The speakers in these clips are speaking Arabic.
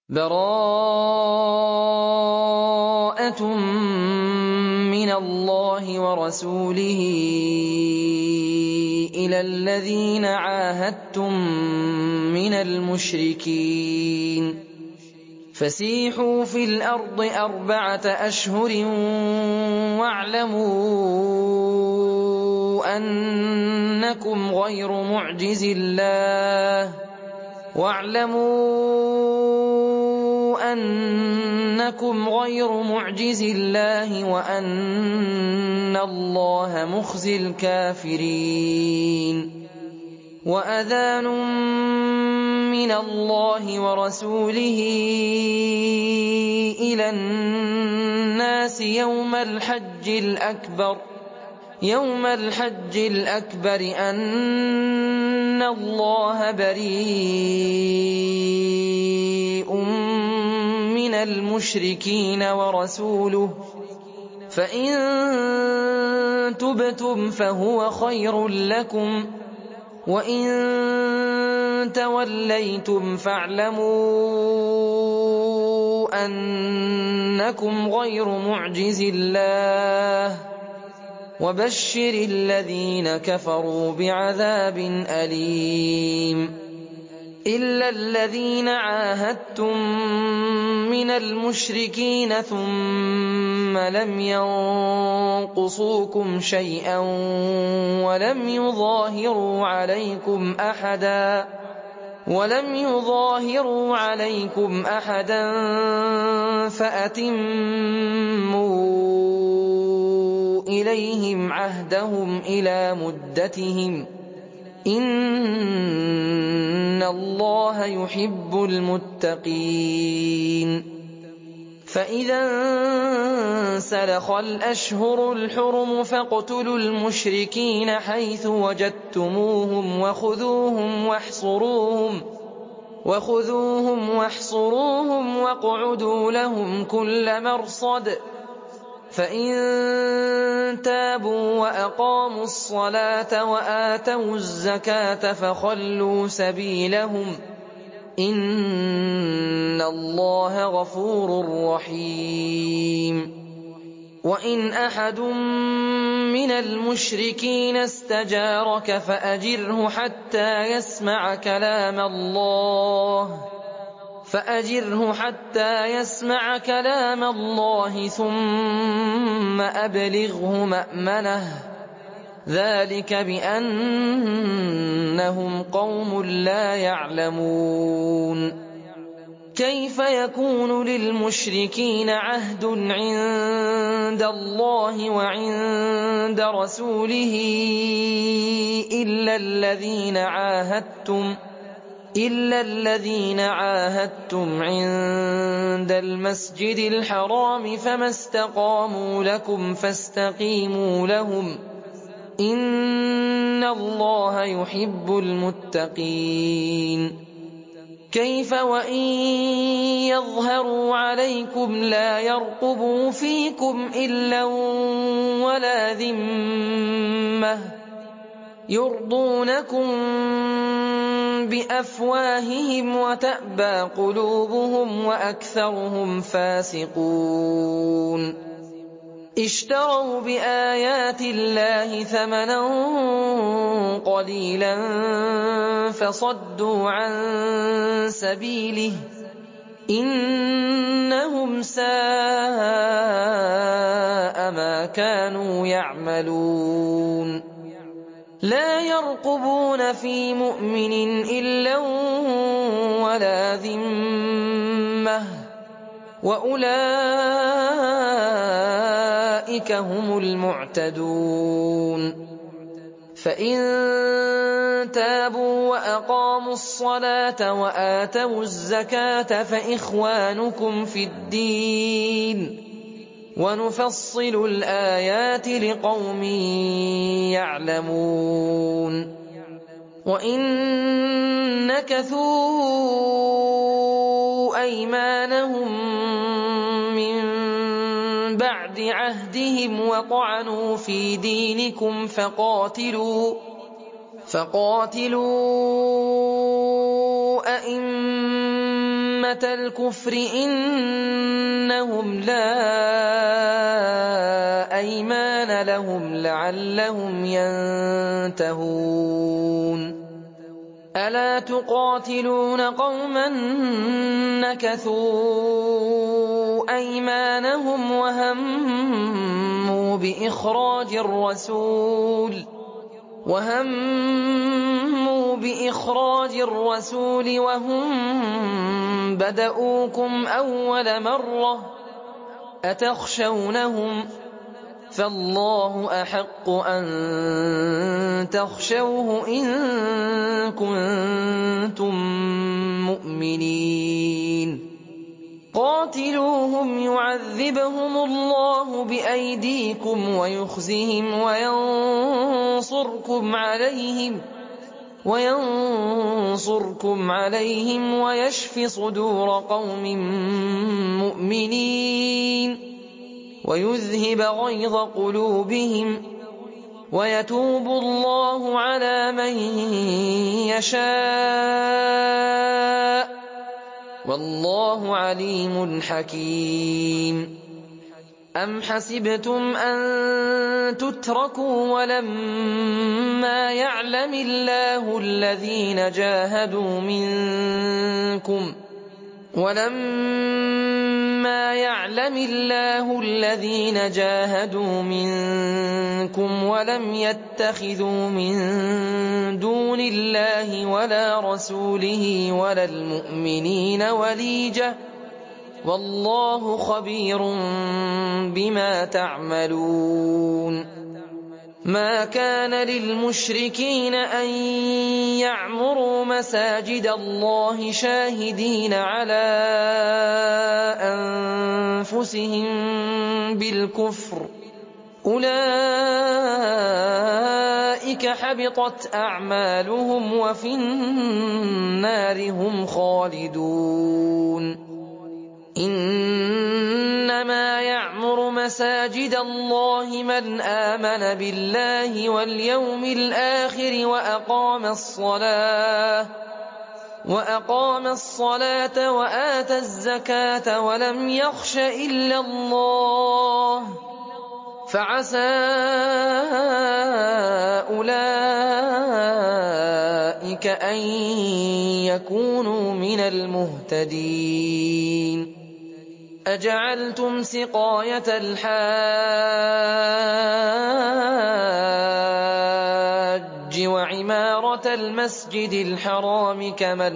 بَرَاءَةٌ مِّنَ اللَّهِ وَرَسُولِهِ إِلَى الَّذِينَ عَاهَدتُّم مِّنَ الْمُشْرِكِينَ فَسِيحُوا فِي الْأَرْضِ 4 أَشْهُرٍ وَاعْلَمُوا أَنَّكُمْ غَيْرُ مُعْجِزِي اللَّهِ وَأَنَّ اللَّهَ مُخْزِي الْكَافِرِينَ وَأَذَانٌ مِّنَ اللَّهِ وَرَسُولِهِ إِلَى النَّاسِ يَوْمَ الْحَجِّ الْأَكْبَرِ أَنَّ اللَّهَ بَرِيءٌ مِّنَ الْمُشْرِكِينَ وَرَسُولُهُ فَإِن تُبْتُمْ فَهُوَ خَيْرٌ لَّكُمْ وَإِن تَوَلَّيْتُمْ فَاعْلَمُوا أَنَّكُمْ غَيْرُ مُعْجِزِي اللَّهِ وَبَشِّرِ الَّذِينَ كَفَرُوا بِعَذَابٍ أَلِيمٍ إِلَّا الَّذِينَ عَاهَدتُّم مِّنَ الْمُشْرِكِينَ ثُمَّ لَمْ يَنقُصُوكُمْ شَيْئًا وَلَمْ يُظَاهِرُوا عَلَيْكُمْ أَحَدًا فَأَتِمُّوا إِلَيْهِمْ عَهْدَهُمْ إِلَىٰ مُدَّتِهِمْ ۚ إِنَّ اللَّهَ يُحِبُّ الْمُتَّقِينَ فَإِذَا انسَلَخَ الْأَشْهُرُ الْحُرُمُ فَاقْتُلُوا الْمُشْرِكِينَ حَيْثُ وَجَدتُّمُوهُمْ وَخُذُوهُمْ وَاحْصُرُوهُمْ وَاقْعُدُوا لَهُمْ كُلَّ مَرْصَدٍ فَإِن تَابُوا وَأَقَامُوا الصَّلَاةَ وَآتَوُا الزَّكَاةَ فَخَلُّوا سَبِيلَهُمْ ۚ إِنَّ اللَّهَ غَفُورٌ رَّحِيمٌ وَإِنْ أَحَدٌ مِّنَ الْمُشْرِكِينَ اسْتَجَارَكَ فَأَجِرْهُ حَتَّىٰ يَسْمَعَ كَلَامَ اللَّهِ ثُمَّ أَبْلِغْهُ مَأْمَنَهُ ۚ ذَٰلِكَ بِأَنَّهُمْ قَوْمٌ لَّا يَعْلَمُونَ كَيْفَ يَكُونُ لِلْمُشْرِكِينَ عَهْدٌ عِندَ اللَّهِ وَعِندَ رَسُولِهِ إِلَّا الَّذِينَ عَاهَدتُّمْ عِندَ الْمَسْجِدِ الْحَرَامِ فَمَا اسْتَقَامُوا لَكُمْ فَاسْتَقِيمُوا لَهُمْ ۚ إِنَّ اللَّهَ يُحِبُّ الْمُتَّقِينَ كَيْفَ وَإِن يَظْهَرُوا عَلَيْكُمْ لَا يَرْقُبُوا فِيكُمْ إِلًّا وَلَا ذِمَّةً يُرْضُونَكُم بِأَفْوَاهِهِمْ وَتَأْبَىٰ قُلُوبُهُمْ وَأَكْثَرُهُمْ فَاسِقُونَ اشْتَرَوْا بِآيَاتِ اللَّهِ ثَمَنًا قَلِيلًا فَصَدُّوا عَن سَبِيلِهِ ۚ إِنَّهُمْ سَاءَ مَا كَانُوا يَعْمَلُونَ لَا يَرْقُبُونَ فِي مُؤْمِنٍ إِلًّا وَلَا ذِمَّةً ۚ وَأُولَٰئِكَ هُمُ الْمُعْتَدُونَ فَإِن تَابُوا وَأَقَامُوا الصَّلَاةَ وَآتَوُا الزَّكَاةَ فَإِخْوَانُكُمْ فِي الدِّينِ وَنُفَصِّلُ الْآيَاتِ لِقَوْمٍ يَعْلَمُونَ وَإِن نَّكَثُوا أَيْمَانَهُم مِّن بَعْدِ عَهْدِهِمْ وَطَعَنُوا فِي دِينِكُمْ فَقَاتِلُوا أَئِمَّةَ أمة الكفر إنهم لا أيمان لهم لعلهم ينتهون ألا تقاتلون قوما نكثوا أيمانهم وهموا بإخراج الرسول وهم بدؤوكم أول مرة أتخشونهم فالله أحق أن تخشوه إن كنتم مؤمنين قاتلوهم يعذبهم الله بأيديكم ويخزهم وينصركم عليهم ويشف صدور قوم مؤمنين ويذهب غيظ قلوبهم ويتوب الله على من يشاء والله عليم حكيم أم حسبتم أن تتركوا ولما يعلم الله الذين جاهدوا منكم ولم يتخذوا من دون الله ولا رسوله ولا المؤمنين وليجة والله خبير بما تعملون ما كان للمشركين أن يعمروا مساجد الله شاهدين على أنفسهم بالكفر أولئك حبطت أعمالهم وفي النار هم خالدون إنما يعمر مساجد الله من آمن بالله واليوم الآخر وأقام الصلاة وآتى الزكاة ولم يخش إلا الله فعسى أولئك أن يكونوا من المهتدين أجعلتم سقاية الحاج وعمارة المسجد الحرام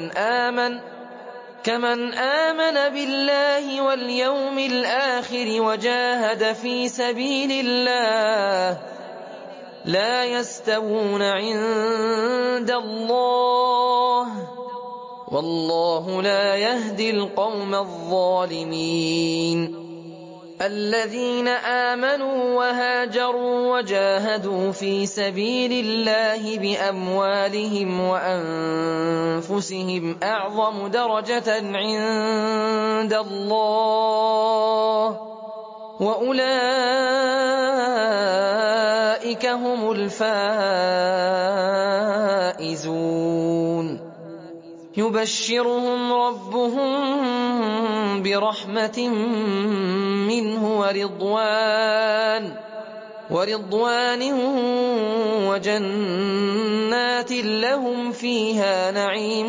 كمن آمن بالله واليوم الآخر وجاهد في سبيل الله لا يستوون عند الله والله لا يهدي القوم الظالمين الذين آمنوا وهاجروا وجاهدوا في سبيل الله بأموالهم وأنفسهم أعظم درجة عند الله وأولئك هم الفائزون يبشرهم ربهم برحمة منه ورضوان وجنات لهم فيها نعيم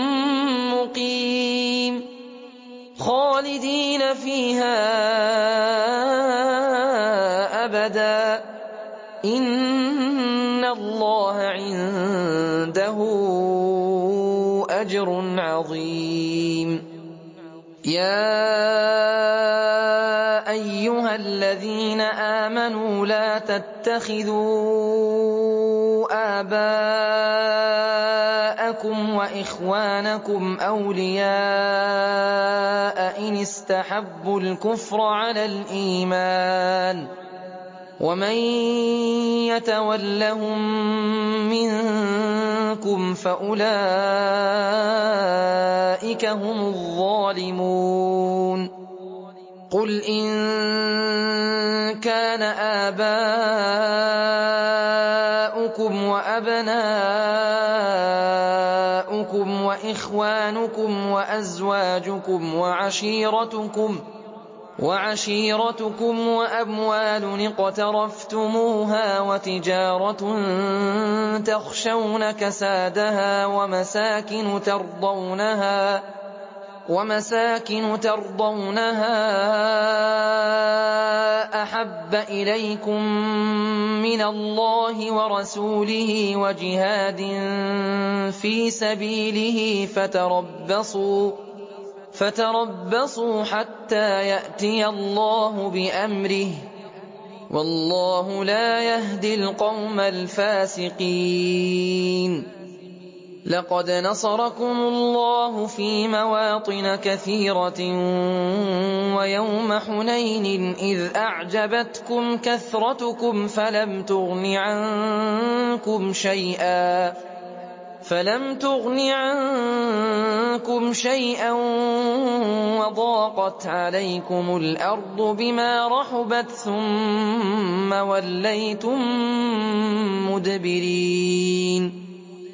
مقيم خالدين فيها أبدا إن الله عنده أجر عظيم يا أيها الذين آمنوا لا تتخذوا آباءكم وإخوانكم أولياء إن استحبوا الكفر على الإيمان ومن يتولهم منكم فأولئك هم الظالمون قل إن كان آباؤكم وأبناؤكم وإخوانكم وإخوانكم وأزواجكم وعشيرتكم وأموال اقترفتموها وتجارة تخشون كسادها ومساكن ترضونها أحب إليكم من الله ورسوله وجهاد في سبيله فتربصوا حتى يأتي الله بأمره والله لا يهدي القوم الفاسقين. لقد نصركم الله في مواطن كثيرة ويوم حنين إذ أعجبتكم كثرتكم فلم تغن عنكم شيئا وضاقت عليكم الأرض بما رحبت ثم وليتم مدبرين.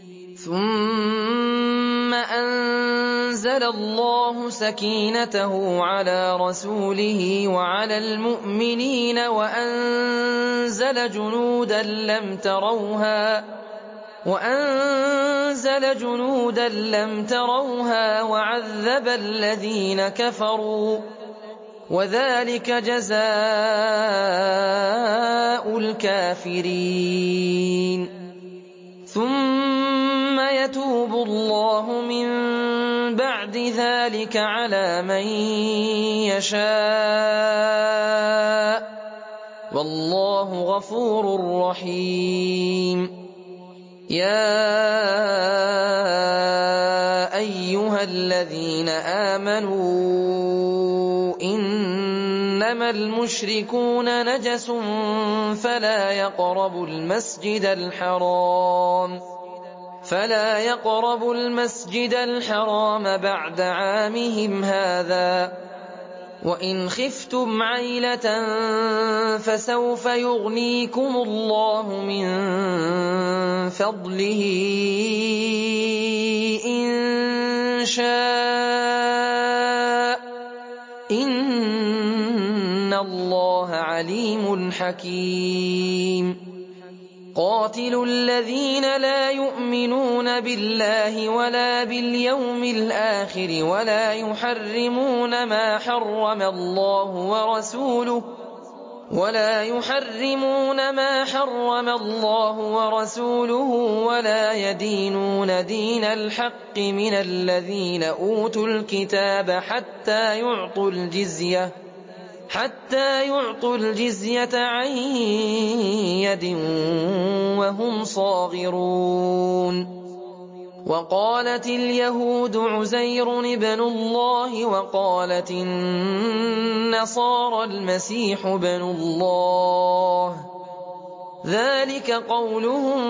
ثم أنزل الله سكينته على رسوله وعلى المؤمنين وأنزل جنودا لم تروها وعذب الذين كفروا وذلك جزاء الكافرين. ثم يتوب الله من بعد ذلك على من يشاء والله غفور رحيم. يا أيها الذين آمنوا إنما المشركون نجس فلا يقربوا المسجد الحرام بعد عامهم هذا وإن خفتم عيلة فسوف يغنيكم الله من فضله إن شاء إن الله عليم حكيم. قاتلوا الذين لا يؤمنون بالله ولا باليوم الآخر ولا يحرمون ما حرم الله ورسوله ولا يدينون دين الحق من الذين أوتوا الكتاب حتى يعطوا الجزية عن يد وهم صاغرون. وقالت اليهود عزير ابن الله وقالت النصارى المسيح ابن الله ذلك قولهم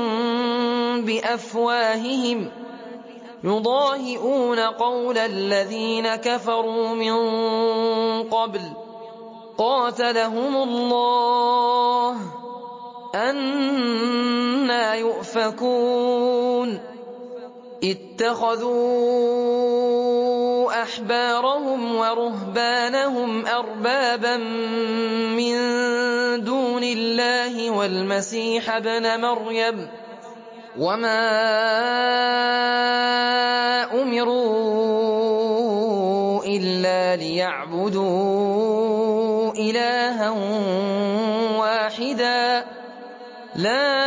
بأفواههم يضاهئون قول الذين كفروا من قبل قاتلهم الله أنى يؤفكون. اتخذوا أحبارهم ورهبانهم أربابا من دون الله والمسيح ابن مريم وما أمروا إلا ليعبدوا إلها واحدا لا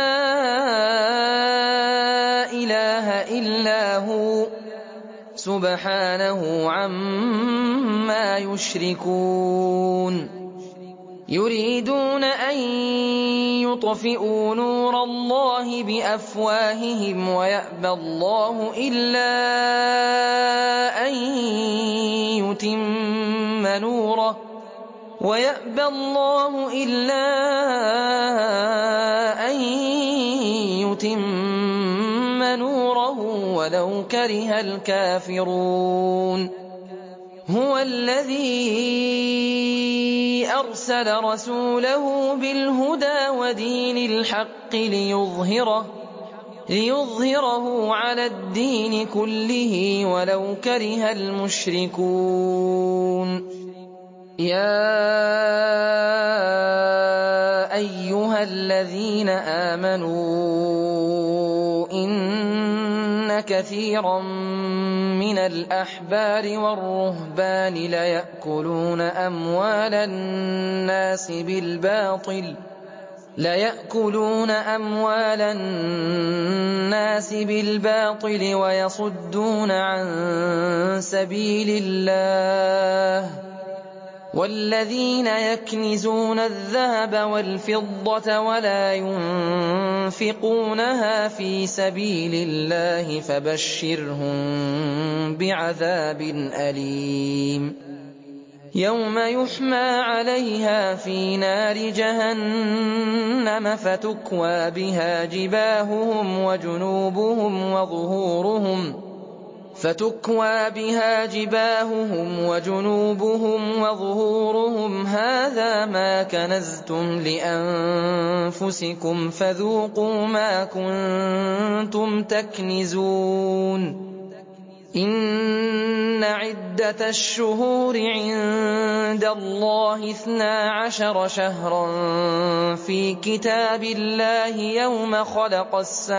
إله إلا هو سبحانه عما يشركون. يريدون أن يطفئوا نور الله بأفواههم ويأبى الله إلا أن يتم نوره ولو كره الكافرون. هو الذي أرسل رسوله بالهدى ودين الحق ليظهره على الدين كله ولو كره المشركون. يا أيها الذين آمنوا إن كثيرا من الأحبار والرهبان ليأكلون أموال الناس بالباطل ويصدون عن سبيل الله. والذين يكنزون الذهب والفضة ولا ينفقونها في سبيل الله فبشرهم بعذاب أليم يوم يحمى عليها في نار جهنم فتكوى بها جباههم وجنوبهم وظهورهم هذا ما كنزتم لأنفسكم فذوقوا ما كنتم تكنزون. إن عدة الشهور عند الله 12 شهرا في كتاب الله يوم خلق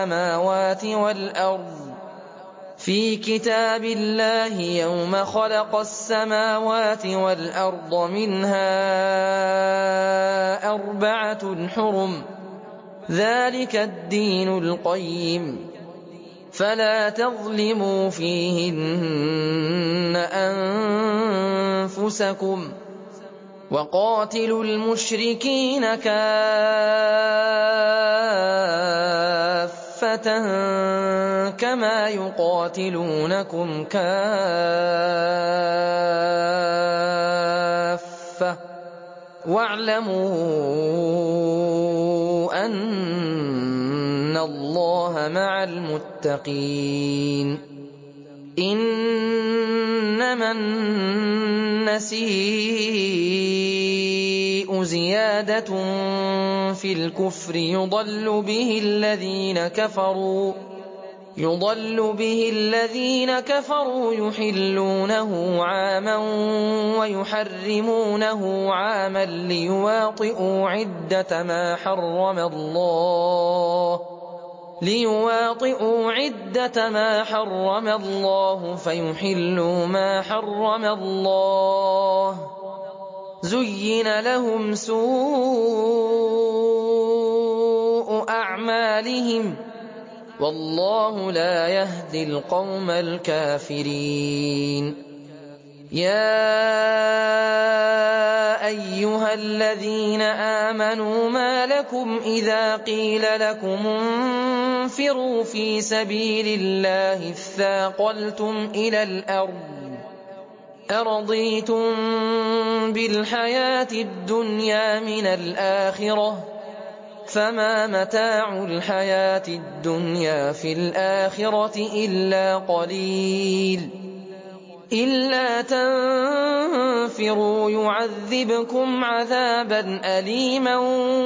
السماوات والأرض منها 4 حرم ذلك الدين القيم فلا تظلموا فيهن أنفسكم وقاتلوا المشركين كافة كما يقاتلونكم كافة واعلموا أن الله مع المتقين. إنما النسيء زيادة في الكفر يضل به الذين كفروا يحلونه عاما ويحرمونه عاما ليواطئوا عدة ما حرم الله فيحلوا ما حرم الله. زين لهم سوء أعمالهم والله لا يهدي القوم الكافرين. يا أيها الذين آمنوا ما لكم إذا قيل لكم انفروا في سبيل الله اثاقلتم إلى الأرض أرضيتم بالحياة الدنيا من الآخرة فما متاع الحياة الدنيا في الآخرة إلا قليل. إلا تنفروا يعذبكم عذابا أليما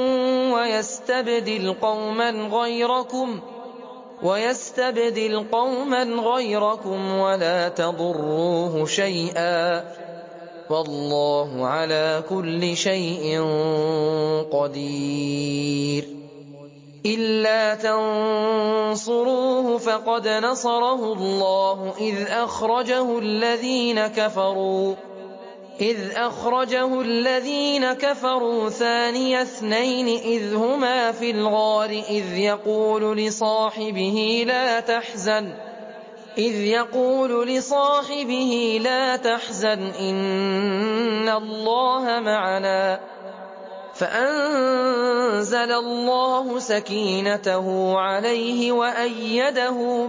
ويستبدل قوما غيركم ولا تضروه شيئا والله على كل شيء قدير. إلا تنصروه فقد نصره الله إذ أخرجه الذين كفروا ثاني اثنين إذ هما في الغار إذ يقول لصاحبه لا تحزن إن الله معنا فأنزل الله سكينته عليه وأيده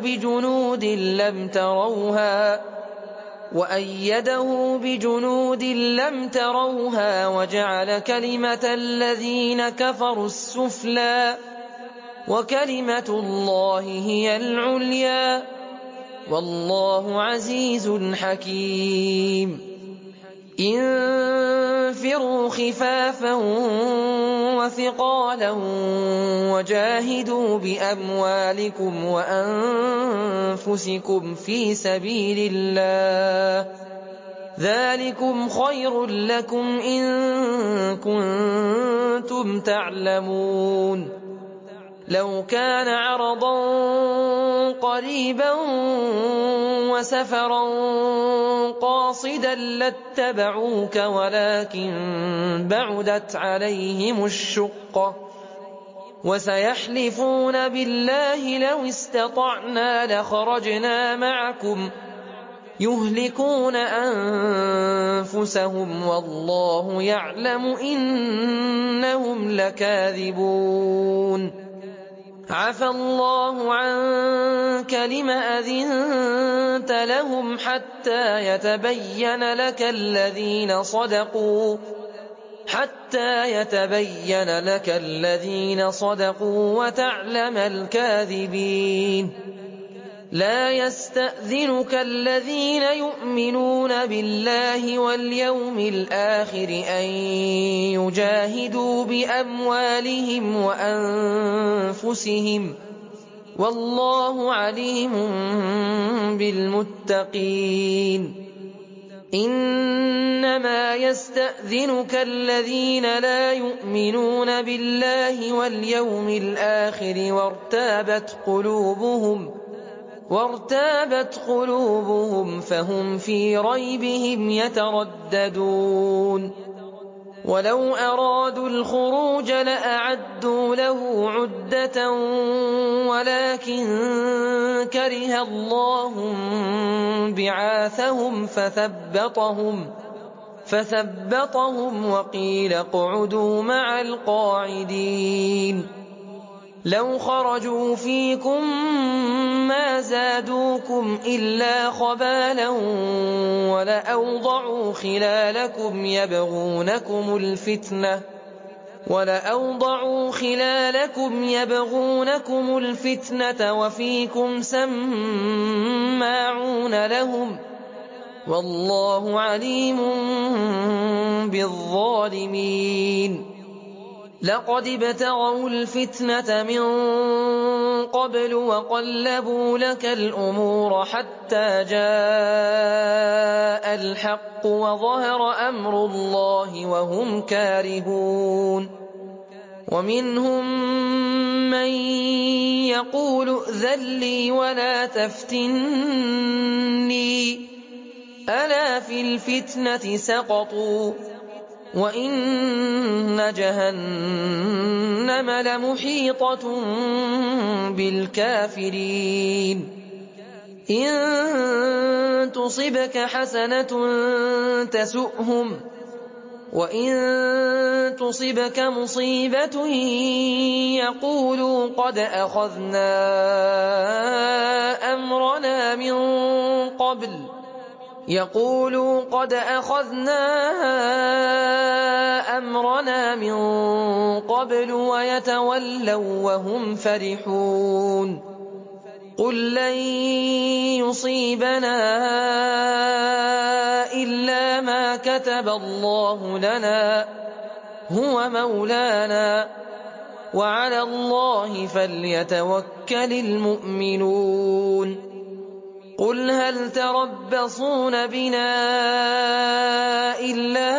بجنود لم تروها وجعل كلمة الذين كفروا السفلى وكلمة الله هي العليا والله عزيز حكيم. انفروا خفافا وثقالا وجاهدوا بأموالكم وأنفسكم في سبيل الله ذلكم خير لكم إن كنتم تعلمون لو كان عرضا قريبا وسفرا قاصدا لاتبعوك ولكن بعدت عليهم الشقة وسيحلفون بالله لو استطعنا لخرجنا معكم يهلكون أنفسهم والله يعلم إنهم لكاذبون عفى الله عنك لم أذنت لهم حتى يتبين لك الذين صدقوا وتعلم الكاذبين لا يستأذنك الذين يؤمنون بالله واليوم الآخر أن يجاهدوا بأموالهم وأنفسهم والله عليم بالمتقين إنما يستأذنك الذين لا يؤمنون بالله واليوم الآخر وارتابت قلوبهم فهم في ريبهم يترددون ولو أرادوا الخروج لأعدوا له عدة ولكن كره الله بعاثهم فثبطهم وقيل اقعدوا مع القاعدين لو خرجوا فيكم ما زادوكم إلا خبالا ولأوضعوا خلالكم يبغونكم الفتنة وفيكم سماعون لهم والله عليم بالظالمين لقد ابتغوا الفتنة من قبل وقلبوا لك الأمور حتى جاء الحق وظهر أمر الله وهم كارهون ومنهم من يقول ائذن لي ولا تفتني ألا في الفتنة سقطوا وإن جهنم لمحيطة بالكافرين إن تصبك حسنة تسؤهم وإن تصبك مصيبة يقولوا قد أخذنا أمرنا من قبل ويتولوا وهم فرحون قل لن يصيبنا إلا ما كتب الله لنا هو مولانا وعلى الله فليتوكل المؤمنون قل هل تربصون بنا إلا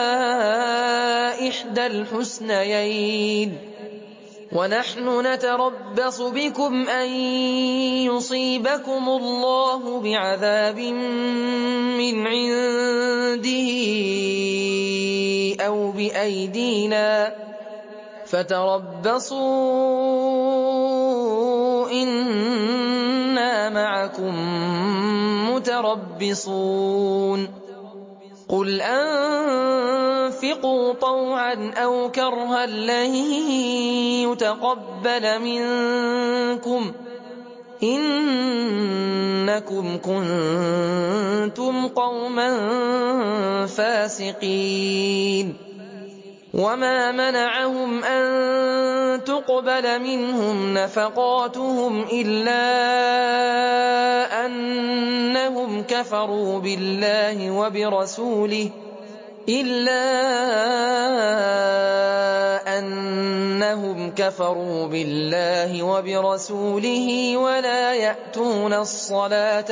إحدى الحسنيين ونحن نتربص بكم أن يصيبكم الله بعذاب من عنده أو بأيدينا فتربصوا إنا معكم متربصون قل أنفقوا طوعا أو كرها لن يتقبل منكم إنكم كنتم قوما فاسقين وما منعهم أن تقبل منهم نفقاتهم إلا أنهم كفروا أنهم كفروا بالله وبرسوله ولا يأتون الصلاة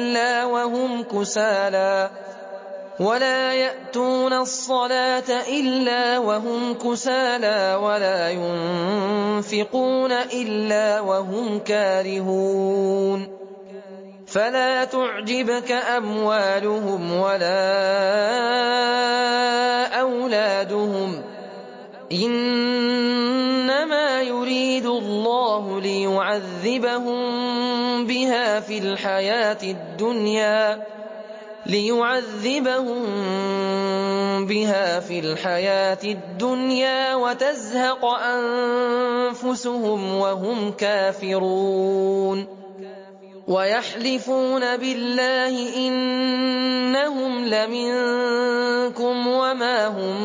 إلا وهم كسالى ولا ينفقون إلا وهم كارهون فلا تعجبك أموالهم ولا أولادهم إنما يريد الله ليعذبهم بها في الحياة الدنيا وتزهق أنفسهم وهم كافرون ويحلفون بالله إنهم لمنكم وما هم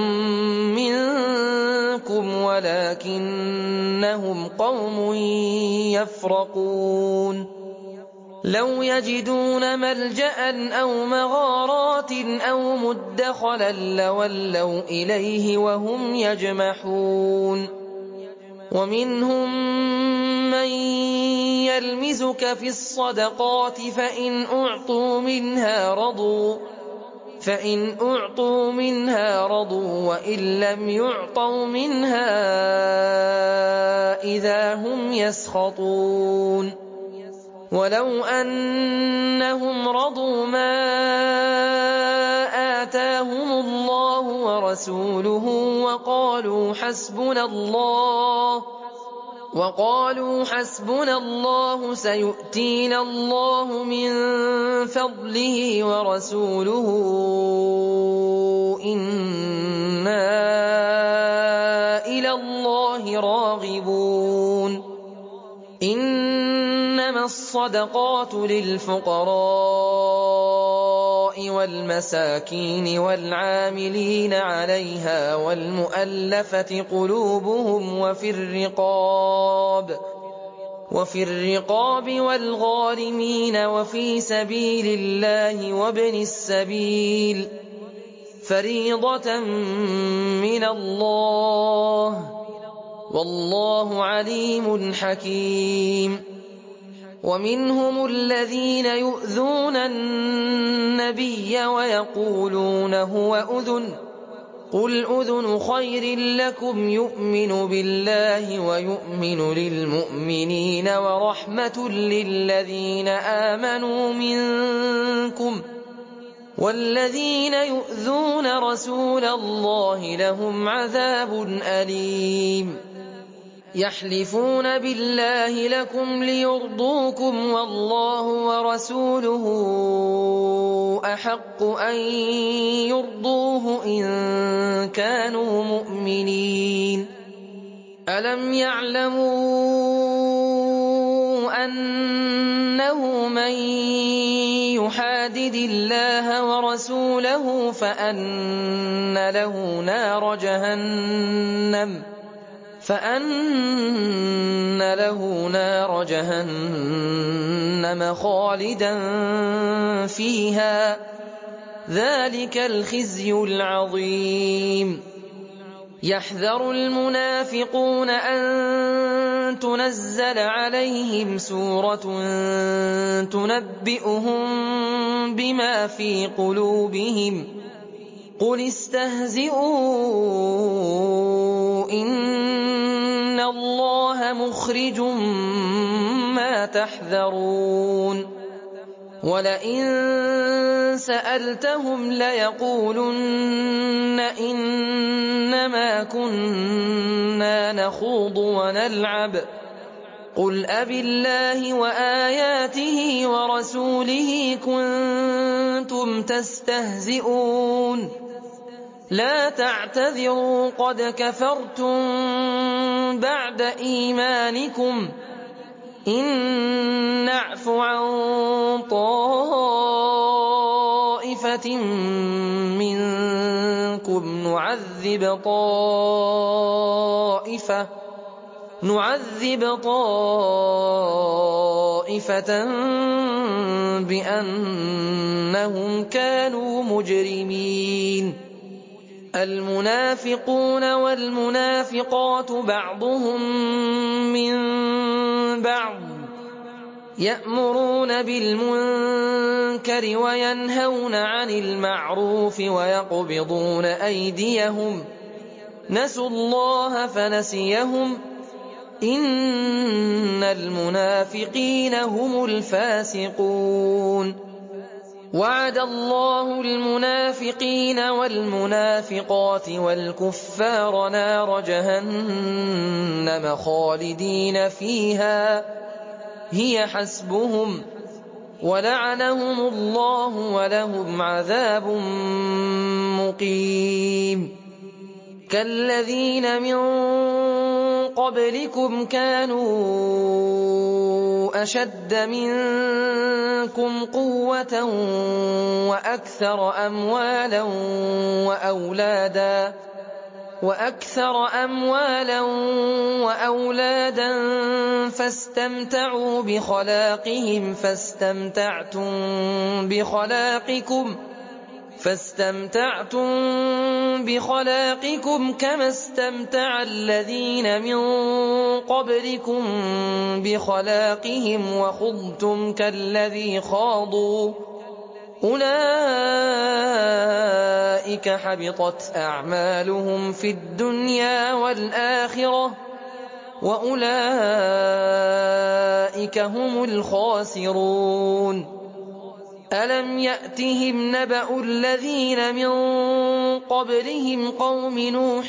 منكم ولكنهم قوم يفرقون لو يجدون ملجأ أو مغارات أو مدخلا لولوا إليه وهم يجمحون ومنهم من يلمزك في الصدقات فإن أعطوا منها رضوا وإن لم يعطوا منها إذا هم يسخطون ولو أنهم رضوا ما آتاهم الله ورسوله وقالوا حسبنا الله سيؤتينا الله من فضله ورسوله إنا إلى الله راغبون إنما الصدقات للفقراء والمساكين والعاملين عليها والمؤلفة قلوبهم وفي الرقاب والغارمين وفي سبيل الله وابن السبيل فريضة من الله والله عليم حكيم ومنهم الذين يؤذون النبي ويقولون هو أذن قل أذن خير لكم يؤمن بالله ويؤمن للمؤمنين ورحمة للذين آمنوا منكم والذين يؤذون رسول الله لهم عذاب أليم يحلفون بالله لكم ليرضوكم والله ورسوله أحق أن يرضوه إن كانوا مؤمنين ألم يعلموا أنه من يحادد الله ورسوله فأن له نار جهنم خالدا فيها ذلك الخزي العظيم يحذر المنافقون أن تنزل عليهم سورة تنبئهم بما في قلوبهم قل استهزئوا إن الله مخرج ما تحذرون ولئن سألتهم ليقولن إنما كنا نخوض ونلعب قل أبالله وآياته ورسوله كنتم تستهزئون لا تعتذروا قد كفرتم بعد إيمانكم إن نعف عن طائفة منكم نعذب طائفة بأنهم كانوا مجرمين المنافقون والمنافقات بعضهم من بعض يأمرون بالمنكر وينهون عن المعروف ويقبضون أيديهم نسوا الله فنسيهم إن المنافقين هم الفاسقون وعد الله المنافقين والمنافقات والكفار نار جهنم خالدين فيها هي حسبهم ولعنهم الله ولهم عذاب مقيم كالذين من قبلكم كانوا أشد منكم قوة وأكثر أموالا وأولادا فاستمتعوا فاستمتعتم بخلاقكم كما استمتع الذين من قبلكم بخلاقهم وخضتم كالذي خاضوا أولئك حبطت أعمالهم في الدنيا والآخرة وأولئك هم الخاسرون ألم يأتهم نبأ الذين من قبلهم قوم نوح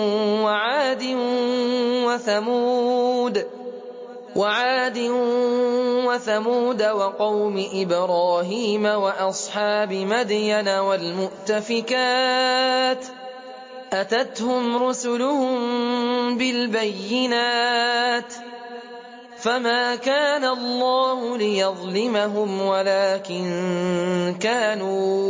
وعاد وثمود وقوم إبراهيم وأصحاب مدين والمؤتفكات أتتهم رسلهم بالبينات فما كان الله ليظلمهم ولكن كانوا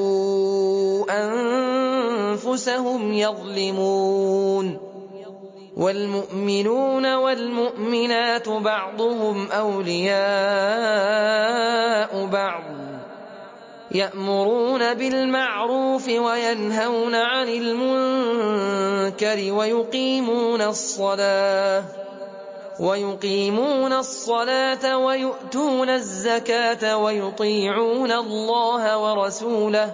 أنفسهم يظلمون والمؤمنون والمؤمنات بعضهم أولياء بعض يأمرون بالمعروف وينهون عن المنكر ويقيمون الصلاة ويؤتون الزكاة ويطيعون الله ورسوله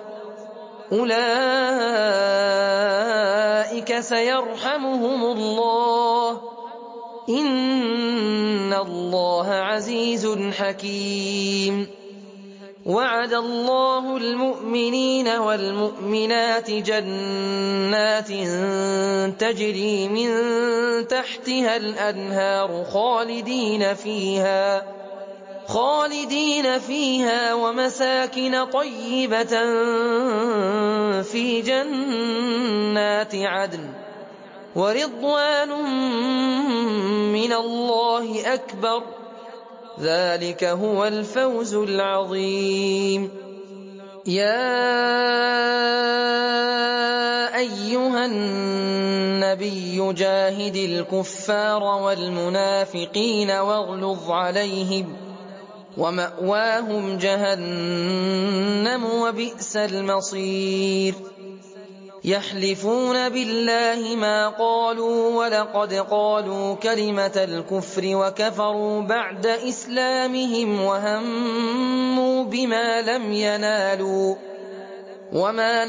أولئك سيرحمهم الله إن الله عزيز حكيم وعد الله المؤمنين والمؤمنات جنات تجري من تحتها الأنهار خالدين فيها ومساكن طيبة في جنات عدن ورضوان من الله أكبر ذلك هو الفوز العظيم يا أيها النبي جاهد الكفار والمنافقين واغلظ عليهم ومأواهم جهنم وبئس المصير يحلفون بالله ما قالوا ولقد قالوا كلمة الكفر وكفروا بعد إسلامهم وهموا بما لم ينالوا وما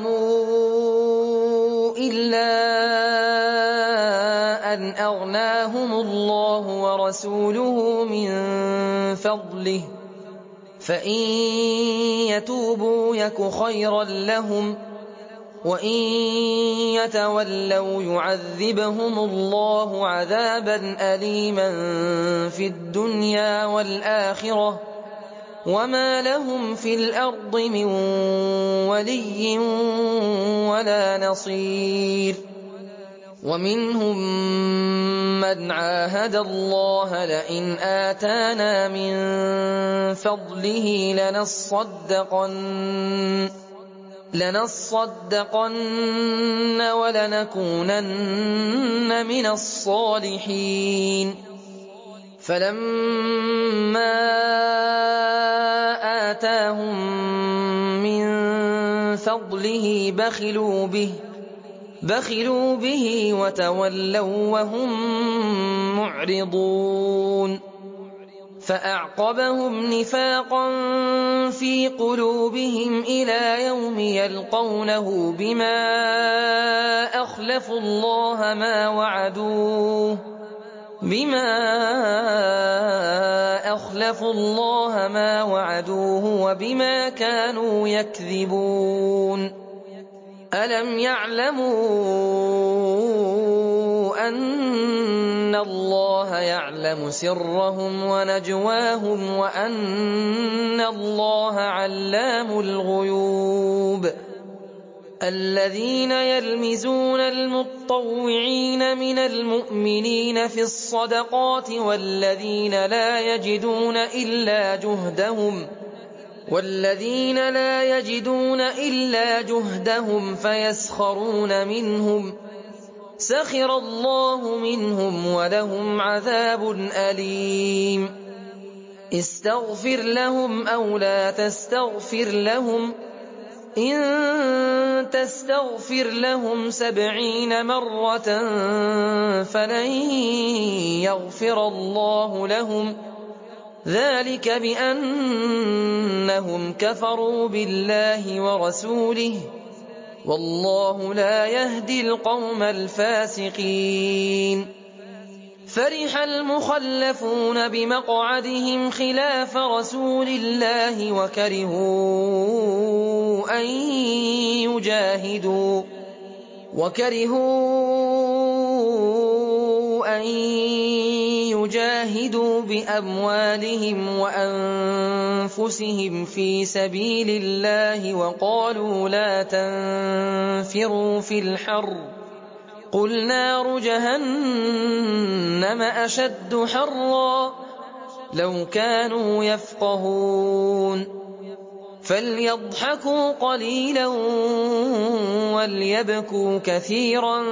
نقموا إلا أن أغناهم الله ورسوله من فضله فإن يتوبوا يك خيرا لهم وإن يتولوا يعذبهم الله عذابا أليما في الدنيا والآخرة وما لهم في الأرض من ولي ولا نصير ومنهم من عاهد الله لئن آتانا من فضله لنصدقن ولنكونن من الصالحين فلما آتاهم من فضله بخلوا به بخلوا به وتولوا وهم معرضون فأعقبهم نفاقا في قلوبهم إلى يوم يلقونه بما أخلفوا الله ما وعدوه وبما كانوا يكذبون ألم يعلموا أن الله يعلم سرهم ونجواهم وأن الله علام الغيوب الذين يلمزون المطوعين من المؤمنين في الصدقات والذين لا يجدون إلا جهدهم فيسخرون منهم سخر الله منهم ولهم عذاب أليم استغفر لهم أو لا تستغفر لهم إن تستغفر لهم 70 مرة فلن يغفر الله لهم ذلك بأنهم كفروا بالله ورسوله والله لا يهدي القوم الفاسقين فرح المخلفون بمقعدهم خلاف رسول الله وكرهوا أن يجاهدوا بأموالهم وأنفسهم في سبيل الله وقالوا لا تنفروا في الحر قل نار جهنم أشد حرا لو كانوا يفقهون فليضحكوا قليلا وليبكوا كثيرا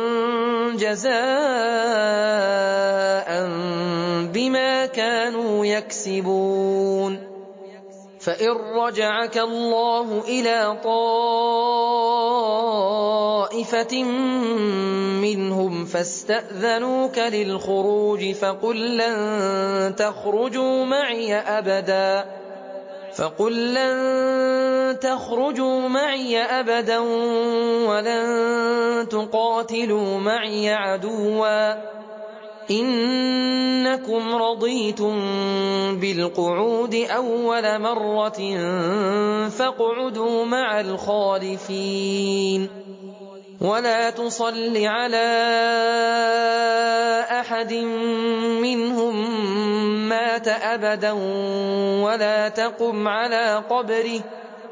جزاء بما كانوا يكسبون فإن رجعك الله إلى طائفة منهم فاستأذنوك للخروج فقل لن تخرجوا معي أبدا ولن تقاتلوا معي عدوا إنكم رضيتم بالقعود أول مرة فاقعدوا مع الخالفين ولا تصل على أحد منهم مات أبدا ولا تقم على قبره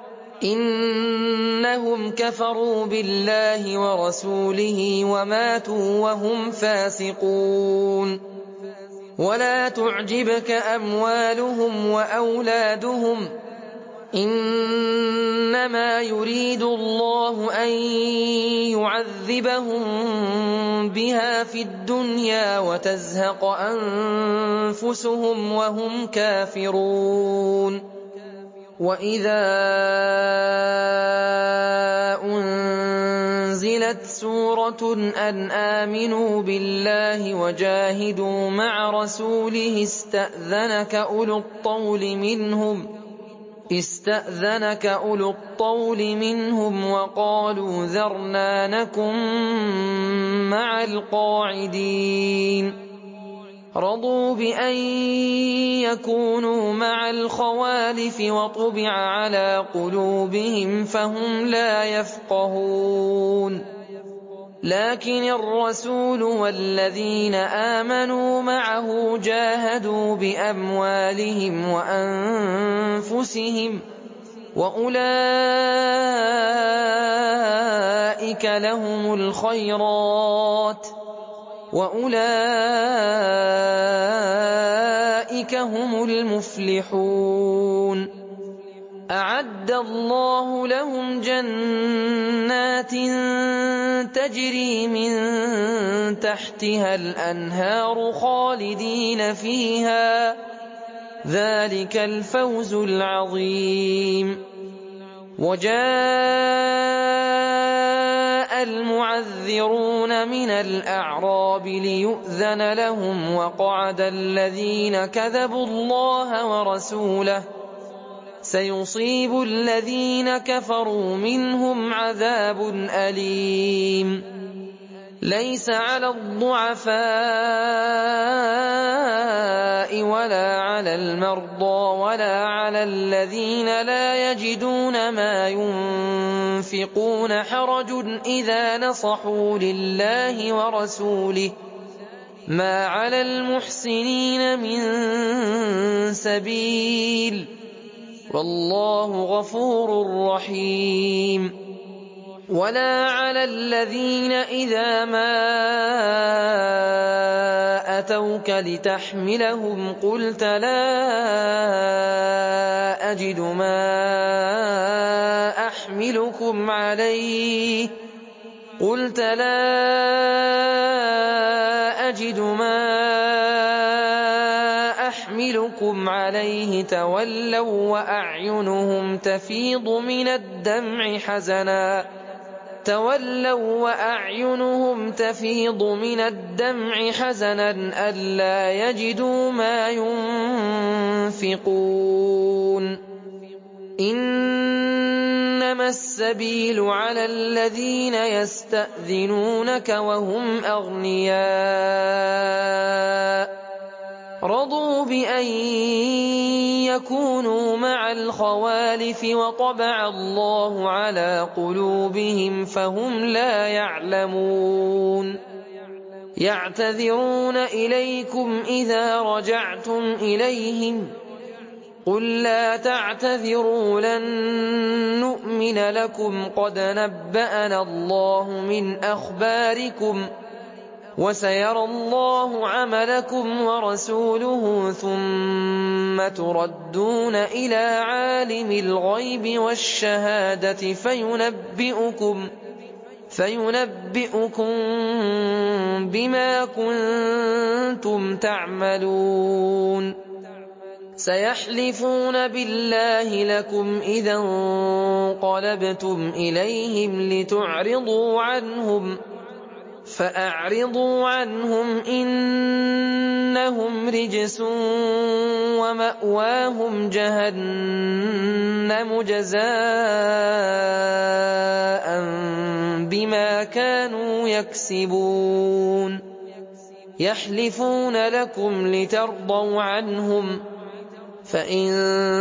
إنهم كفروا بالله ورسوله وماتوا وهم فاسقون ولا تعجبك أموالهم وأولادهم إنما يريد الله أن يعذبهم بها في الدنيا وتزهق أنفسهم وهم كافرون وإذا أنزلت سورة أن آمنوا بالله وجاهدوا مع رسوله استأذنك أولو الطول منهم وقالوا ذرنا نكن مع القاعدين رضوا بأن يكونوا مع الخوالف وطبع على قلوبهم فهم لا يفقهون لكن الرسول والذين آمنوا معه جاهدوا بأموالهم وأنفسهم وأولئك لهم الخيرات وأولئك هم المفلحون أعد الله لهم جنات تجري من تحتها الأنهار خالدين فيها ذلك الفوز العظيم وجاء المعذرون من الأعراب ليؤذن لهم وقعد الذين كذبوا الله ورسوله سيصيب الذين كفروا منهم عذاب أليم ليس على الضعفاء ولا على المرضى ولا على الذين لا يجدون ما ينفقون حرج إذا نصحوا لله ورسوله ما على المحسنين من سبيل والله غفور رحيم ولا على الذين إذا ما أتوك لتحملهم قلت لا أجد ما أحملكم عليه تولوا وأعينهم تفيض من الدمع حزنا ألا يجدوا ما ينفقون إنما السبيل على الذين يستأذنونك وهم أغنياء رضوا بأن يكونوا مع الخوالف وطبع الله على قلوبهم فهم لا يعلمون يعتذرون إليكم إذا رجعتم إليهم قل لا تعتذروا لن نؤمن لكم قد نبأنا الله من أخباركم وسيرى الله عملكم ورسوله ثم تردون إلى عالم الغيب والشهادة فينبئكم بما كنتم تعملون سيحلفون بالله لكم إذا انقلبتم إليهم لتعرضوا عنهم فأعرضوا عنهم إنهم رجس ومأواهم جهنم جزاء بما كانوا يكسبون يحلفون لكم لترضوا عنهم فإن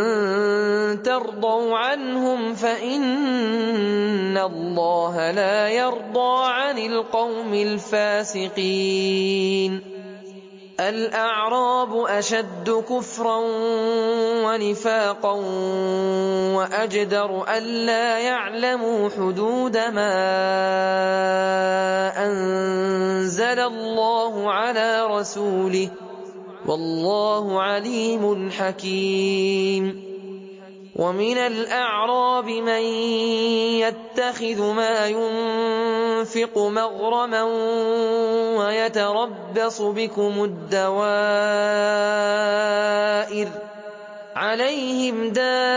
ترضوا عنهم فإن الله لا يرضى عن القوم الفاسقين الأعراب أشد كفرا ونفاقا وأجدر ألا يعلموا حدود ما أنزل الله على رسوله والله عليم حكيم ومن الأعراب من يتخذ ما ينفق مغرما ويتربص بكم الدوائر عليهم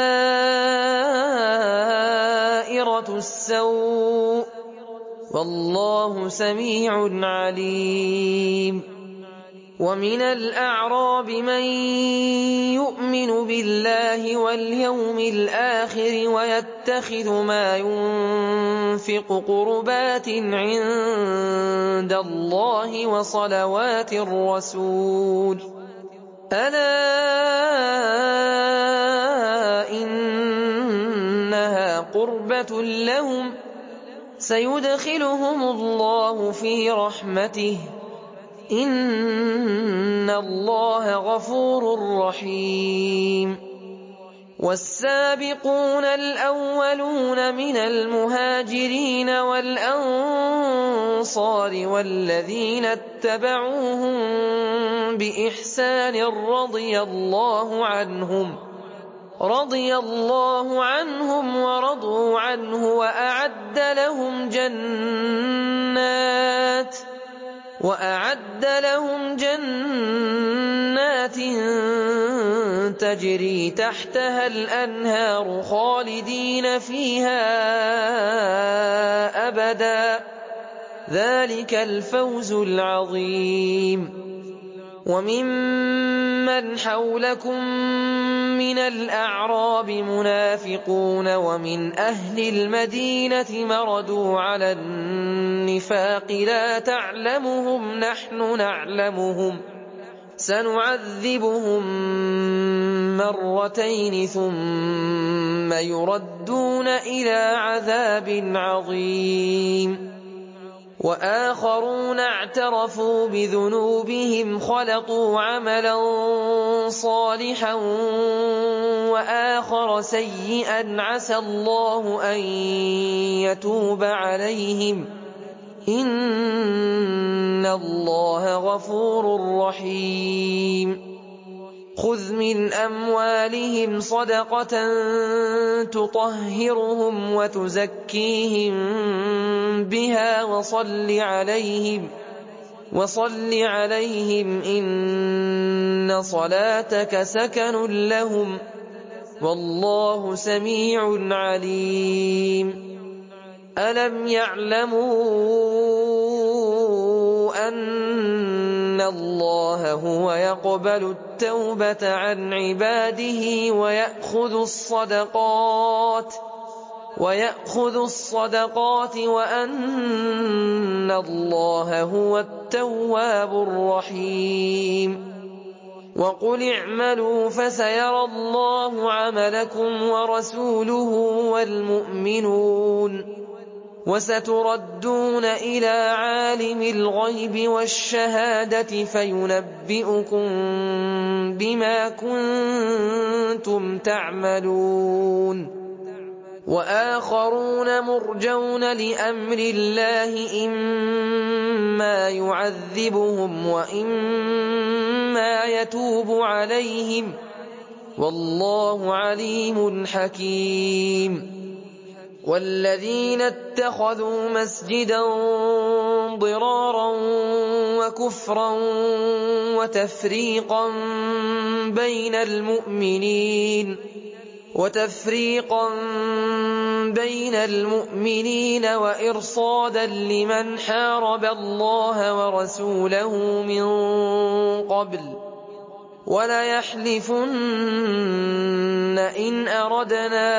دائرة السوء والله سميع عليم ومن الأعراب من يؤمن بالله واليوم الآخر ويتخذ ما ينفق قربات عند الله وصلوات الرسول ألا إنها قربة لهم سيدخلهم الله في رحمته إن الله غفور رحيم والسابقون الأولون من المهاجرين والأنصار والذين اتبعوهم بإحسان رضي الله عنهم ورضوا عنه وأعد لهم وَأَعَدَّ لَهُمْ جَنَّاتٍ تَجْرِي تَحْتَهَا الْأَنْهَارُ خَالِدِينَ فِيهَا أَبَدًا ۚ ذَٰلِكَ الْفَوْزُ الْعَظِيمُ. وَمِمَّنْ حَوْلَكُم مِّنَ الْأَعْرَابِ مُنَافِقُونَ وَمِنْ أَهْلِ الْمَدِينَةِ مَرَدُوا عَلَى النِّفَاقِ لَا تَعْلَمُهُمْ نَحْنُ نَعْلَمُهُمْ ۚ سَنُعَذِّبُهُم مَّرَّتَيْنِ ثُمَّ يُرَدُّونَ إِلَىٰ عَذَابٍ عَظِيمٍ. وَآخَرُونَ اعْتَرَفُوا بِذُنُوبِهِمْ خَلَطُوا عَمَلًا صَالِحًا وَآخَرَ سَيِّئًا عَسَى اللَّهُ أَن يَتُوبَ عَلَيْهِمْ ۚ إِنَّ اللَّهَ غَفُورٌ رَّحِيمٌ. خُذْ مِنْ أَمْوَالِهِمْ صَدَقَةً تُطَهِّرُهُمْ وَتُزَكِّيهِم بِهَا وَصَلِّ عَلَيْهِمْ ۖ إِنَّ صَلَاتَكَ سَكَنٌ لَّهُمْ ۗ وَاللَّهُ سَمِيعٌ عَلِيمٌ. أَلَمْ يَعْلَمُوا أَنَّ اللَّهَ هُوَ يَقْبَلُ التَّوْبَةَ عَنْ عِبَادِهِ وَيَأْخُذُ الصَّدَقَاتِ وَأَنَّ اللَّهَ هُوَ التَّوَّابُ الرَّحِيمُ. وَقُلِ اعْمَلُوا فَسَيَرَى اللَّهُ عَمَلَكُمْ وَرَسُولُهُ وَالْمُؤْمِنُونَ ۖ وَسَتُرَدُّونَ إِلَىٰ عَالِمِ الْغَيْبِ وَالشَّهَادَةِ فَيُنَبِّئُكُم بِمَا كُنتُمْ تَعْمَلُونَ. وَآخَرُونَ مُرْجَوْنَ لِأَمْرِ اللَّهِ إِمَّا يُعَذِّبُهُمْ وَإِمَّا يَتُوبُ عَلَيْهِمْ ۗ وَاللَّهُ عَلِيمٌ حَكِيمٌ. وَالَّذِينَ اتَّخَذُوا مَسْجِدًا ضِرَارًا وَكُفْرًا وَتَفْرِيقًا بَيْنَ الْمُؤْمِنِينَ وَإِرْصَادًا لِّمَنْ حَارَبَ اللَّهَ وَرَسُولَهُ مِن قَبْلُ ۚ وَلَيَحْلِفُنَّ إِنْ أَرَدْنَا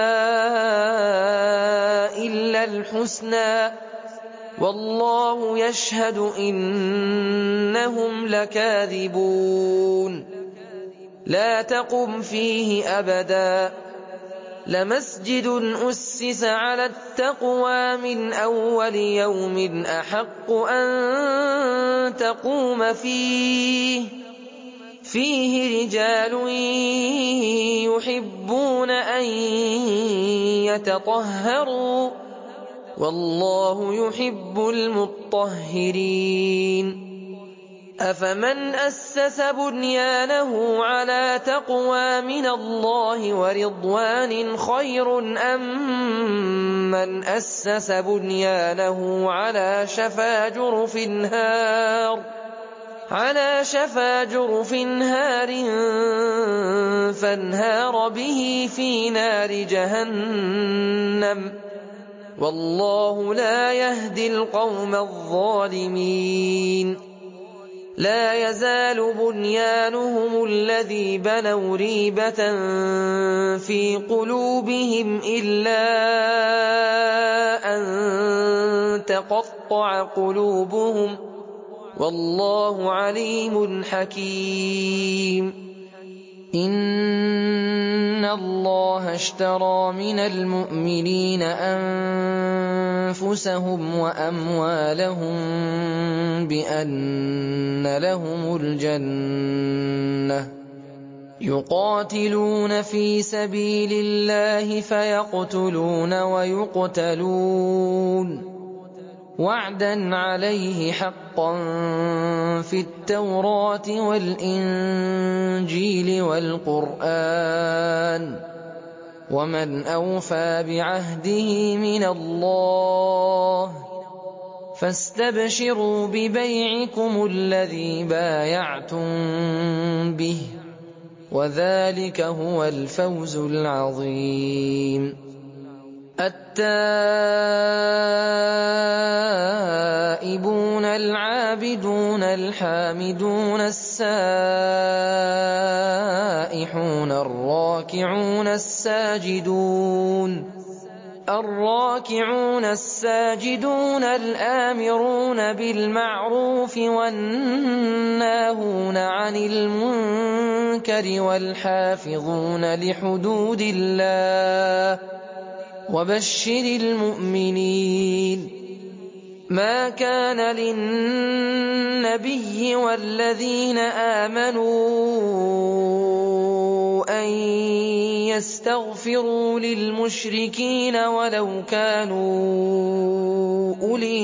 إِلَّا الْحُسْنَىٰ ۖ وَاللَّهُ يَشْهَدُ إِنَّهُمْ لَكَاذِبُونَ. لَا تَقُمْ فِيهِ أَبَدًا ۚ لَمَسْجِدٌ أُسِّسَ عَلَى التَّقْوَىٰ مِنْ أَوَّلِ يَوْمٍ أَحَقُّ أَن تَقُومَ فِيهِ رِجَالٌ يُحِبُّونَ أَن يَتَطَهَّرُوا ۚ وَاللَّهُ يُحِبُّ الْمُطَّهِّرِينَ. أَفَمَنْ أَسَّسَ بُنْيَانَهُ عَلَىٰ تَقْوَىٰ مِنَ اللَّهِ وَرِضْوَانٍ خَيْرٌ أَم مَّنْ أَسَّسَ بُنْيَانَهُ عَلَىٰ شَفَا جُرُفٍ هَارٍ فَانْهَارَ بِهِ فِي نَارِ جَهَنَّمَ ۗ وَاللَّهُ لَا يَهْدِي الْقَوْمَ الظَّالِمِينَ. لَا يَزَالُ بُنْيَانُهُمُ الَّذِي بَنَوْا رِيبَةً فِي قُلُوبِهِمْ إِلَّا أَن تَقَطَّعَ قُلُوبُهُمْ ۗ وَاللَّهُ عَلِيمٌ حَكِيمٌ. إِنَّ اللَّهَ اشْتَرَىٰ مِنَ الْمُؤْمِنِينَ أَنفُسَهُمْ وَأَمْوَالَهُم بِأَنَّ لَهُمُ الْجَنَّةَ ۚ يُقَاتِلُونَ فِي سَبِيلِ اللَّهِ فَيَقْتُلُونَ وَيُقْتَلُونَ ۖ وَعْدًا عَلَيْهِ حَقًّا فِي التَّوْرَاةِ وَالْإِنجِيلِ وَالْقُرْآنِ ۚ وَمَنْ أَوْفَىٰ بِعَهْدِهِ مِنَ اللَّهِ ۚ فاستبشروا ببيعكم الذي بايعتم به وذلك هو الفوز العظيم. التائبون العابدون الحامدون السائحون الراكعون الساجدون الآمرون بالمعروف والناهون عن المنكر والحافظون لحدود الله وبشر المؤمنين. ما كان للنبي والذين آمنوا أن يستغفروا للمشركين ولو كانوا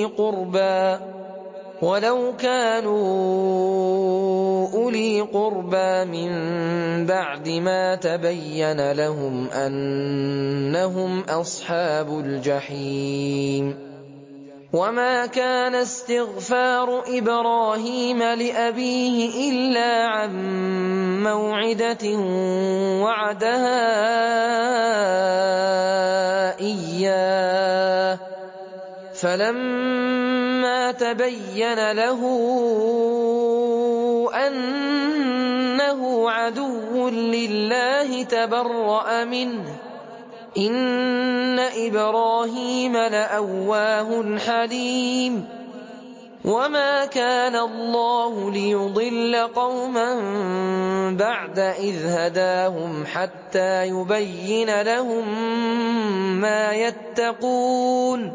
أولي قربى من بعد ما تبين لهم أنهم أصحاب الجحيم. وما كان استغفار إبراهيم لأبيه إلا عن موعدة وعدها إياه فلما تبين له أنه عدو لله تبرأ منه إن إبراهيم لأواه حليم. وما كان الله ليضل قوما بعد إذ هداهم حتى يبين لهم ما يتقون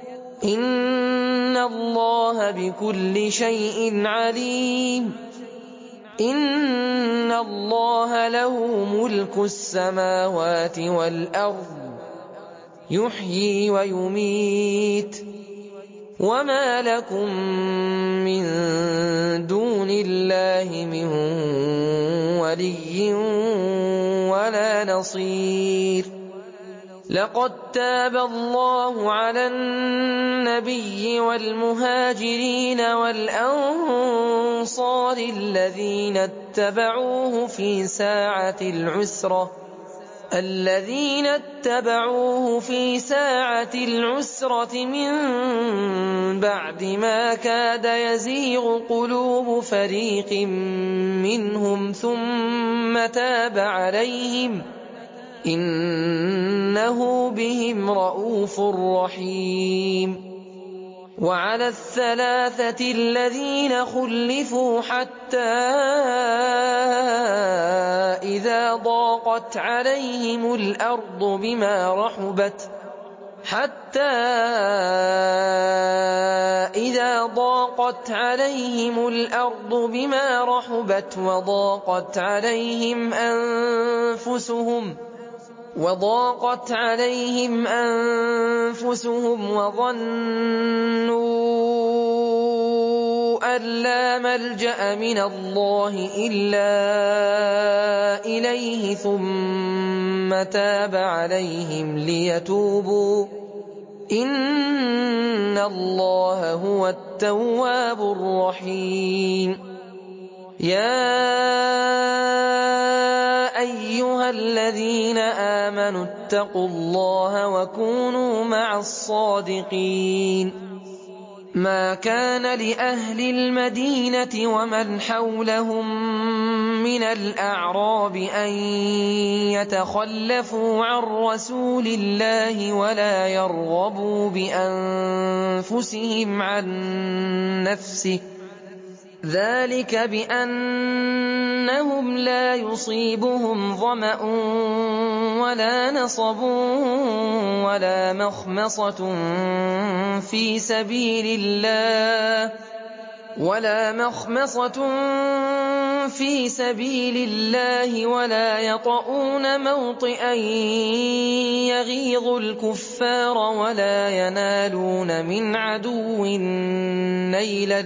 إن الله بكل شيء عليم. إن الله له ملك السماوات والأرض يحيي ويميت وما لكم من دون الله من ولي ولا نصير. لقد تاب الله على النبي والمهاجرين والأنصار الذين اتبعوه في ساعة العسرة من بعد ما كاد يزيغ قلوب فريق منهم ثم تاب عليهم إنه بهم رءوف رحيم. وعلى الثلاثة الذين خلفوا حتى إذا ضاقت عليهم الأرض بما رحبت وضاقت عليهم أنفسهم وظنوا أن لا ملجأ من الله إلا إليه ثم تاب عليهم ليتوبوا إن الله هو التواب الرحيم. يا أيها الذين آمنوا اتقوا الله وكونوا مع الصادقين. ما كان لأهل المدينة ومن حولهم من الأعراب أن يتخلفوا عن رسول الله ولا يرغبوا بأنفسهم عن نفسه ذلك بأنهم لا يصيبهم ظمأ ولا نصب ولا مخمصة في سبيل الله ولا يطؤون موطئا يغيظ الكفار ولا ينالون من عدو نيلا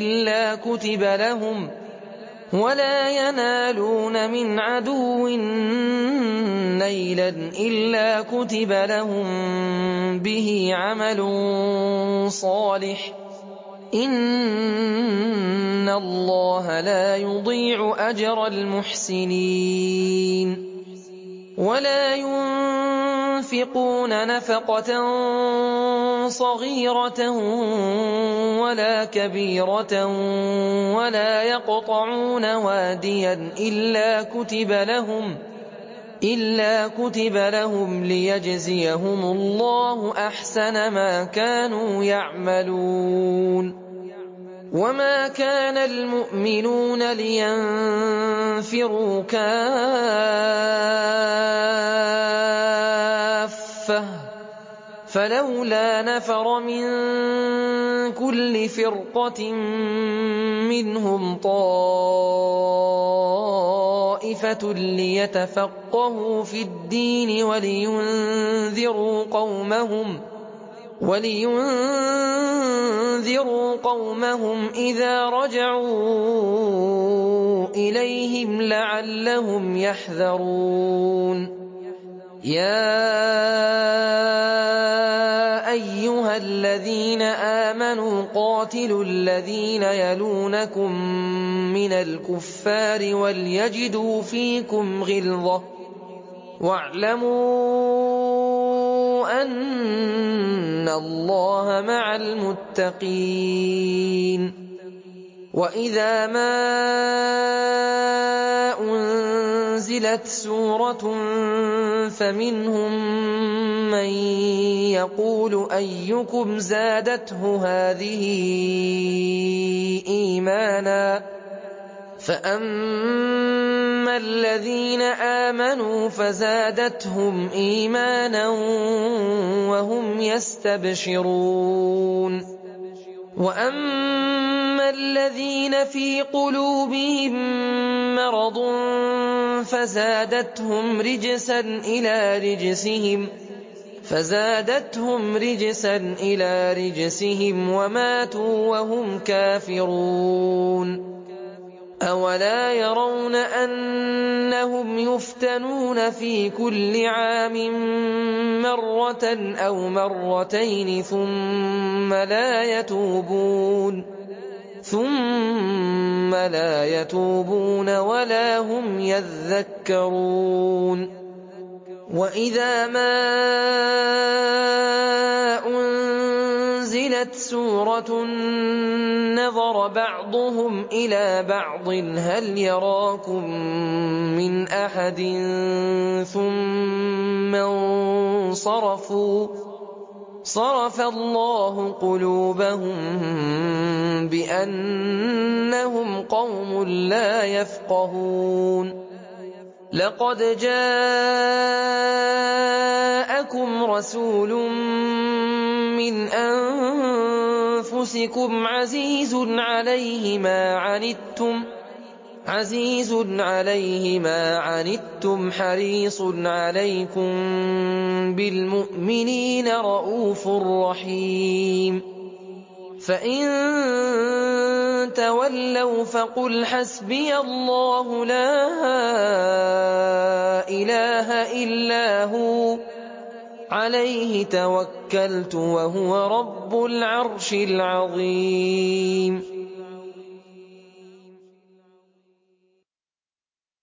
إلا كتب لهم به عمل صالح إِنَّ اللَّهَ لَا يُضِيعُ أَجْرَ الْمُحْسِنِينَ وَلَا يُنفِقُونَ نَفَقَةً صَغِيرَةً وَلَا كَبِيرَةً وَلَا يَقْطَعُونَ وَادِيًا إِلَّا كُتِبَ لَهُمْ لِيَجْزِيَهُمُ اللَّهُ أَحْسَنَ مَا كَانُوا يَعْمَلُونَ وَمَا كَانَ الْمُؤْمِنُونَ لِيَنفِرُوا كَافَّةً فَلَوْلَا نَفَرَ مِن كُلِّ فِرْقَةٍ مِّنْهُمْ طَائِفَةٌ لِّيَتَفَقَّهُوا فِي الدِّينِ وَلِيُنذِرُوا قَوْمَهُمْ إِذَا رَجَعُوا إِلَيْهِمْ لَعَلَّهُمْ يَحْذَرُونَ يَا أَيُّهَا الَّذِينَ آمَنُوا قَاتِلُوا الَّذِينَ يَلُونَكُم مِّنَ الْكُفَّارِ وَلْيَجِدُوا فِيكُمْ غِلْظَةً وَاعْلَمُوا أَنَّ اللَّهَ مَعَ الْمُتَّقِينَ وَإِذَا مَا أُنزِلَتْ سُورَةٌ فَمِنْهُم مَّن يَقُولُ أَيُّكُمْ زَادَتْهُ هَٰذِهِ إِيمَانًا فَأَمَّا الَّذِينَ آمَنُوا فَزَادَتْهُمْ إِيمَانًا وَهُمْ يَسْتَبْشِرُونَ وَأَمَّا الَّذِينَ فِي قُلُوبِهِم مَّرَضٌ فَزَادَتْهُمْ رِجْسًا إِلَىٰ رِجْسِهِمْ وَمَاتُوا وَهُمْ كَافِرُونَ أَوَلَا يَرَوْنَ أَنَّهُمْ يُفْتَنُونَ فِي كُلِّ عَامٍ مَّرَّةً أَوْ مَرَّتَيْنِ ثُمَّ لَا يَتُوبُونَ وَلَا هُمْ يَذَّكَّرُونَ وَإِذَا مَا أُنزِلَتْ سُورَةٌ نَّظَرَ بَعْضُهُمْ إِلَىٰ بَعْضٍ هَلْ يَرَاكُم مِّنْ أَحَدٍ ثُمَّ انصَرَفُوا صَرَفَ اللَّهُ قُلُوبَهُم بِأَنَّهُمْ قَوْمٌ لَّا يَفْقَهُونَ لَقَدْ جَاءَكُمْ رَسُولٌ مِّنْ أَنفُسِكُمْ عَزِيزٌ عَلَيْهِ مَا عَنِتُّمْ حَرِيصٌ عَلَيْكُم بِالْمُؤْمِنِينَ رَءُوفٌ رَّحِيمٌ فَإِن تَوَلَّوْا فَقُلْ حَسْبِيَ اللَّهُ لَا إِلَٰهَ إِلَّا هُوَ عَلَيْهِ تَوَكَّلْتُ وَهُوَ رَبُّ الْعَرْشِ الْعَظِيمِ